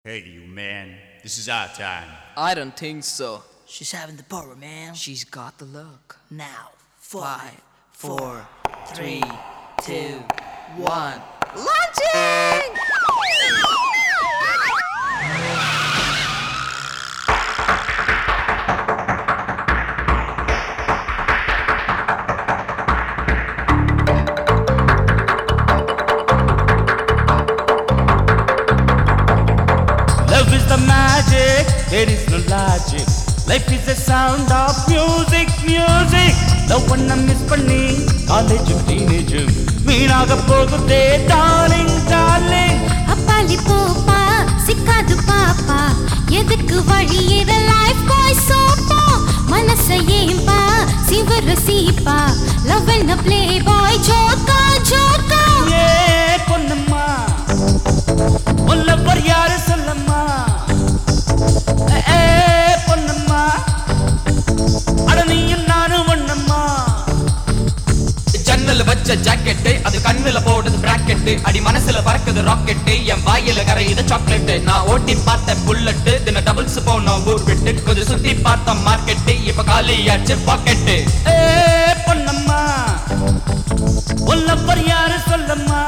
Hey, you man, this is our time. I don't think so. She's having the power, man. She's got the look. Now, Five, 4, 4, 3, 2, 1. launching! Love is the magic, there is no logic. Life is the sound of music, music. Love பண்ண miss பண்ணி காலேஜும் டீனேஜும் வீணாக போகுதே darling darling. Abbasi போப்பா சிக்காது பாப்பா எதுக்கு வழியிற life பாய் சோப்பா மனசை ஏம்பா சிவர சீப்பா லவ் அண்ட் ப்ளே பாய் ஜோக்கா ஜோக்கா ஏ பொன்னம்மா உள்ளவர் யாரு சொல்லம்மா. ஏ பொன்னம்மா அட நீயும் நானும் ஒண்ணம்மா. ஜன்னல் வச்ச ஜாக்கெட் அது கண்ணுல போடுது பிராக்கெட் அடி மனசுல பறக்குது ராக்கெட் என் வாயில கரையுது சாக்லேட் நான் ஓட்டி பார்த்த புல்லட் தின டபுள்ஸ் போனோம் ஊர் விட்டு கொஞ்சம் சுத்தி பார்த்த மார்க்கெட் இப்ப காலியாச்சு பாக்கெட். ஏ பொன்னம்மா உள்ளவர் யாரு சொல்லம்மா.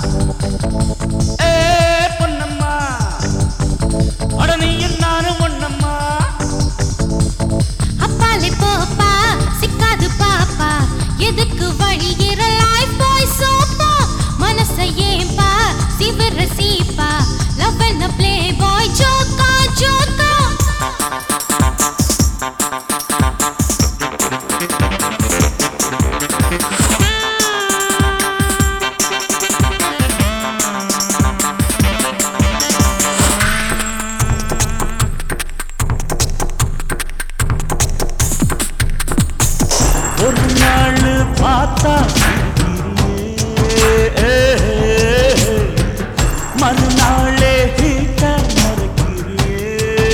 ஏ பொன்னம்மா அட நீயும் நானும் ஒண்ணம்மா. அப்பாலி போப்பா சிக்காது பாப்பா எதுக்கு வழியிற லைஃப் பாய் சோப்பா மனசை ஏம்பா சிவர சீப்பா லவ் அண்ட் ப்ளே பாய் ஜோக்கா ஜோக்கா ஒரு நாள் பார்த்தா சிரிக்கிறியே, மறுநாளே ஹீட்ட மறக்கிறியே.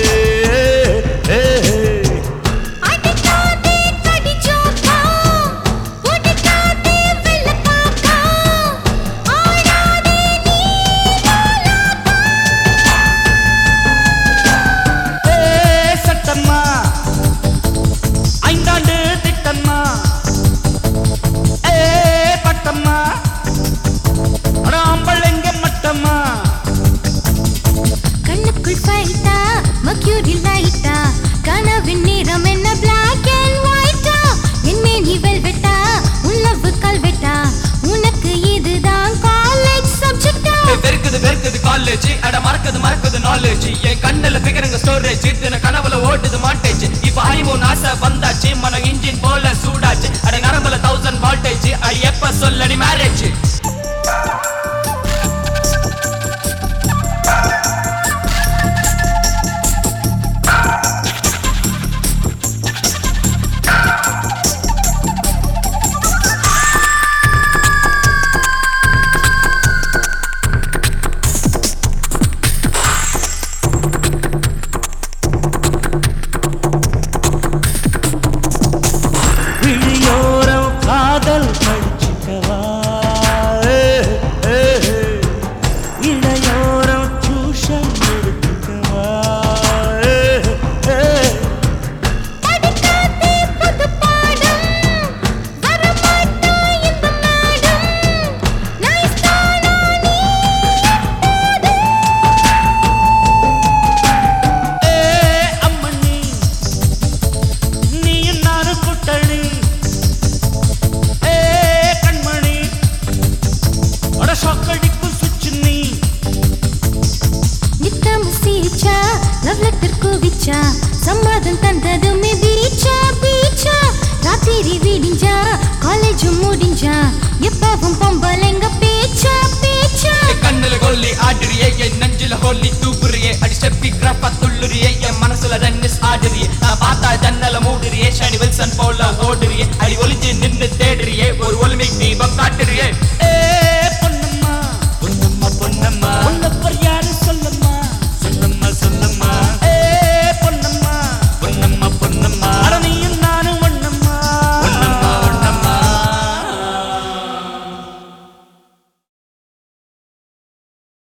அடிக்காதே கடி ஜோக்கா உடிக்காதே வெள்ள காக்கா ஆடாதே நீ லாலாக்கா ஏ சட்டம்மா ஐந்தாண்டு திட்டம்மா. ஏ பட்டம்மா அட ஆம்பளைங்க மட்டம்மா. கண்ணுக்குள் ஃபைட்டா மக்யூரி லைட்டா கனவின் நிறம் என்ன black and white என் மேனி வெல்வெட்டா உன்னவு கல்வெட்டா உனக்கு இதுதான் காலேஜ் சப்ஜெக்டா வெறுக்குது காலேஜ் அட மறக்குது நாலேஜ் என் கண்ணுல பிகருங்க ஸ்டோரேஜ் தின கனவுல ஓட்டுது மாட்டேஜ் இப்ப ஹனிமூன் ஆசை வந்தாச்சு மன இன்ஜின் போல சூடாச்சு அட நரம்புல 1000 வால்டேஜ் அடி எப்ப சொல்லடி மேரேஜ். விழியோரம் காதல் படிச்சுக்கவா. இடையோரம் டியூஷன் எடுத்துக்கவா. படிக்காதே புது பாடம் வரமாட்டா இந்த மேடம் நைஸ் தானா நீ ஏ அம்மணி நீயும் நானும் கூட்டணி. ஏ கண்மணி அட ஷாக்கடிக்கும் சுச்சு நீ. நித்தம் சீச்சா லவ் லெட்டர் குவிச்சா சம்மதம் தந்ததுமே பீச்சா பீச்சா ராத்திரி விடிஞ்சா காலேஜ் முடிஞ்சா எப்பவும் பொம்பளைங்க பேச்சா பேச்சா கண்ணுல கொல்லி ஆடுறியே